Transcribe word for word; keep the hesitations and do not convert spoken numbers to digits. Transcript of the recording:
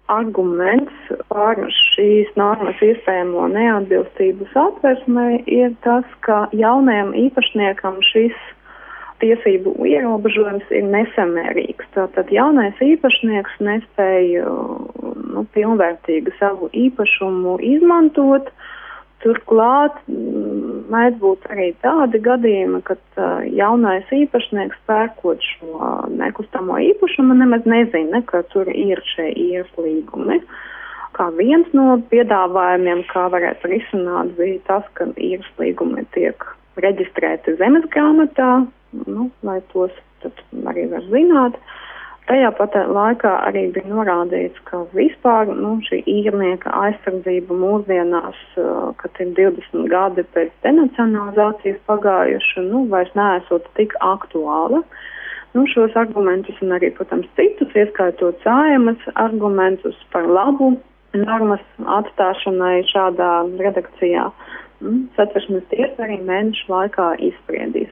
arguments par šīs normas iespējamo neatbilstību satversmē ir tas, ka jaunajam īpašniekam šis tiesību ierobežojums ir nesamērīgs. Tātad jaunais īpašnieks nespēja nu, pilnvērtīgi savu īpašumu izmantot. Turklāt mēdz būt arī tādi gadījumi, kad uh, jaunais īpašnieks pērkot šo nekustamo īpašumu nemaz nezina, ka tur ir šie īres līgumi. Kā viens no piedāvājumiem, kā varētu risināt, bija tas, ka īres līgumi tiek reģistrēti zemes grāmatā, nu, lai tos tad arī var zināt. Tajā pat laikā arī bija norādīts, ka vispār nu, šī īrnieka aizsardzība mūsdienās, kad ir divdesmit gadi pēc denacionalizācijas pagājuši, nu, vairs neesot tik aktuāla. Nu, šos argumentus un arī, protams, citus, ieskaitot Saeimas argumentus par labu normas atstāšanai šādā redakcijā, Satversmes tiesa arī mēnešu laikā izspriedīs.